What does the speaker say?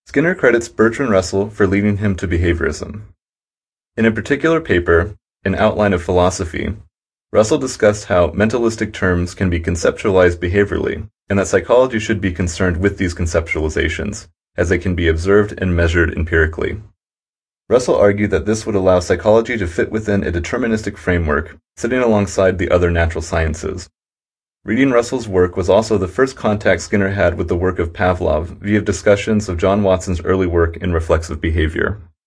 Skinner credits Bertrand Russell for leading him to behaviorism. In a particular paper, An Outline of Philosophy, Russell discussed how mentalistic terms can be conceptualized behaviorally, and that psychology should be concerned with these conceptualizations, as they can be observed and measured empirically. Russell argued that this would allow psychology to fit within a deterministic framework, sitting alongside the other natural sciences. Reading Russell's work was also the first contact Skinner had with the work of Pavlov via discussions of John Watson's early work in reflexive behavior.